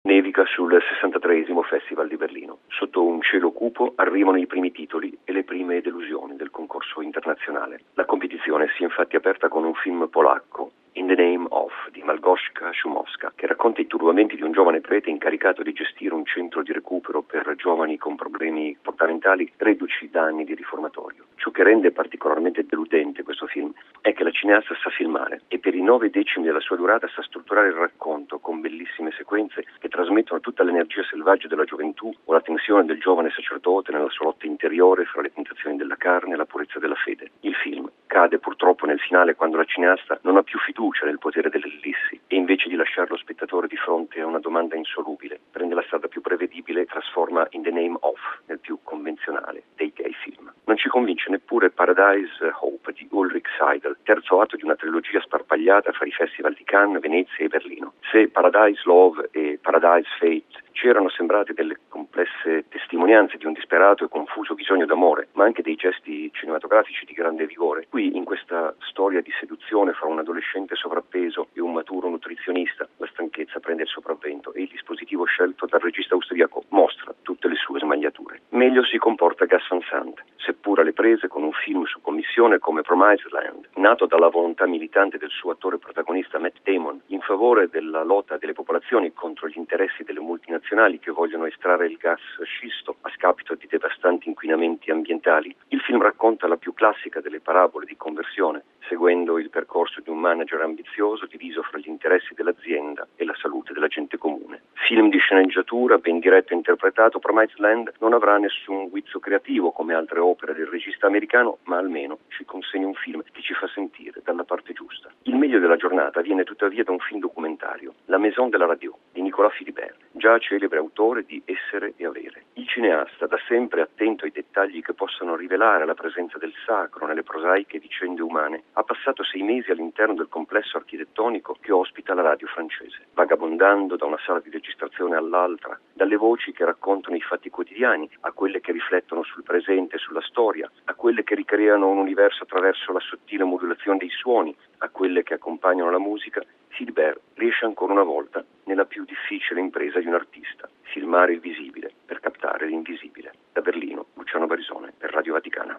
Nevica sul 63esimo Festival di Berlino. Sotto un cielo cupo arrivano i primi titoli e le prime delusioni del concorso internazionale. La competizione si è infatti aperta con un film polacco, In the Name of, di Malgorzata Szumowska, che racconta i turbamenti di un giovane prete incaricato di gestire un centro di recupero per giovani con problemi comportamentali reduci da anni di riformatorio. Ciò che rende particolarmente deludente questo film è che la cineasta sa filmare e per i 9 decimi della sua durata sa strutturare il racconto con bellissime sequenze che trasmettono tutta l'energia selvaggia della gioventù o la tensione del giovane sacerdote nella sua lotta interiore fra le tentazioni della carne e la purezza della fede. Il film cade purtroppo nel finale quando la cineasta non ha più fiducia nel potere dell'ellissi e invece di lasciare lo spettatore di fronte a una domanda insolubile, prende la strada più prevedibile e trasforma In the Name of nel più convenzionale dei gay film. Non ci convince neppure Paradise Hope di Ulrich Seidel, terzo atto di una trilogia sparpagliata fra i festival di Cannes, Venezia e Berlino. Se Paradise Love e Paradise Fate ci erano sembrate delle complesse testimonianze di un disperato e confuso bisogno d'amore, ma anche dei gesti cinematografici di grande vigore, qui in questa storia di seduzione fra un adolescente sovrappeso e un maturo nutrizionista, la stanchezza prende il sopravvento e il dispositivo scelto dal regista austriaco mostra tutte le sue smagliature. Meglio si comporta Gus Van Sant, seppur alle prese con un film su commissione come Promised Land, nato dalla volontà militante del suo attore protagonista Matt Damon in favore della lotta delle popolazioni contro gli interessi delle multinazionali che vogliono estrarre il gas scisto a scapito di devastanti inquinamenti ambientali. Il film racconta la più classica delle parabole di conversione, seguendo il percorso di un manager ambizioso diviso fra gli interessi dell'azienda e la salute della gente comune. Film di sceneggiatura, ben diretto e interpretato, Promised Land non avrà nessun guizzo creativo come altre opere del regista americano, ma almeno ci consegna un film che ci fa sentire dalla parte giusta. Il meglio della giornata viene tuttavia da un film documentario, La Maison de la Radio, di Nicolas Philibert, già celebre autore di Essere e Avere. Il cineasta, da sempre attento ai dettagli che possano rivelare la presenza del sacro nelle prosaiche vicende umane, ha passato 6 mesi all'interno del complesso architettonico che ospita la radio francese, vagabondando da una sala di registrazione all'altra, dalle voci che raccontano i fatti quotidiani, a quelle che riflettono sul presente e sulla storia, a quelle che ricreano un universo attraverso la sottile modulazione dei suoni, a quelle che accompagnano la musica. Philibert riesce ancora una volta nella più difficile impresa di un artista, filmare il visibile per captare l'invisibile.